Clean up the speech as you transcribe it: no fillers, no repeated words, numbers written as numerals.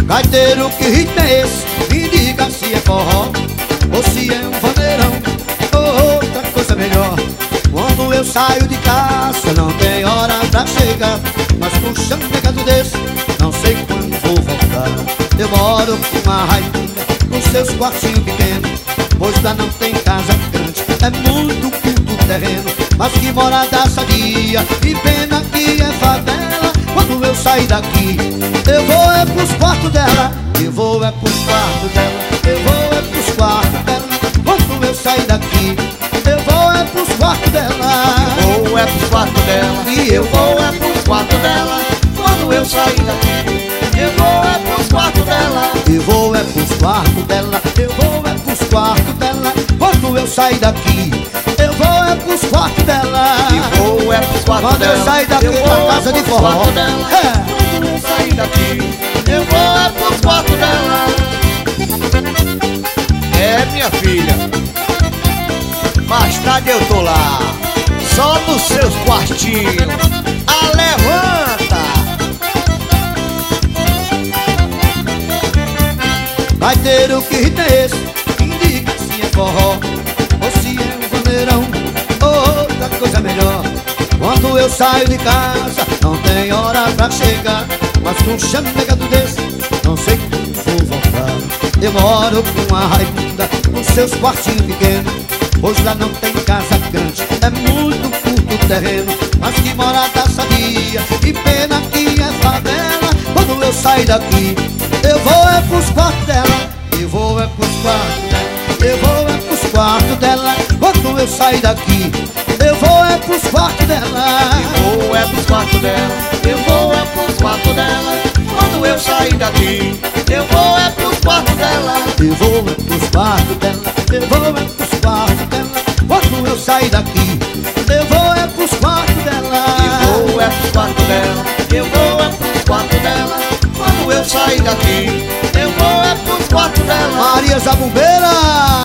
Gaiteiro, que ritmo é esse? Me diga se é forró ou se é um vaneirão ou outra coisa melhor. Quando eu saio de casa não tem hora pra chegar, mas com um chamegado desse não sei quando vou voltar. Eu moro com uma rainha com seus quartinhos pequenos, pois lá não tem casa grande, é muito curto o terreno. Mas que morada sadia, que pena que é favela. Quando eu sair daqui, eu vou é pros quartos dela, eu vou é pros quartos dela, eu vou é pros quartos dela. Quando eu sair daqui, eu vou é pros quartos dela, Eu vou é pros quartos dela, e eu vou é pros quartos dela. Quando eu sair daqui, eu vou é pros quartos dela. eu vou é pros quartos dela, eu vou é pros quartos dela. Quando eu sair daqui, eu vou é pros quartos dela, Eu vou é pros quartos quando dela. eu sair daqui Eu pra vou casa é de pros forró. quartos dela. Quando eu sair daqui, eu vou é pros quartos dela. É, minha filha, mais tarde eu tô lá, só nos seus quartinhos. Levanta! Gaiteiro, que ritmo é esse? Indica se é forró ou se é um vaneirão ou outra coisa melhor. Quando eu saio de casa não tem hora pra chegar, mas com um chamegado desse não sei quando vou voltar. Eu moro com uma raibunda com seus quartinhos pequenos, pois lá não tem casa grande, é muito curto o terreno. Mas que morada sadia, que pena que é favela. Quando eu sair daqui, eu vou é pros quartos dela, eu vou é pros quartos dela, eu vou é pros quartos dela. Quando eu sair daqui, eu vou é pros quartos dela, Eu vou é pros quartos dela, eu vou é pros quartos dela. Quando eu sair daqui, eu vou é pros quartos dela. eu vou é pros quartos dela, eu vou é pros quartos dela. Quando eu sair daqui, eu vou é pros quartos dela, Eu vou é pros quartos dela, eu vou é pros quartos dela. Quando eu sair daqui, eu vou é pros quartos dela. Maria Zabumbeira.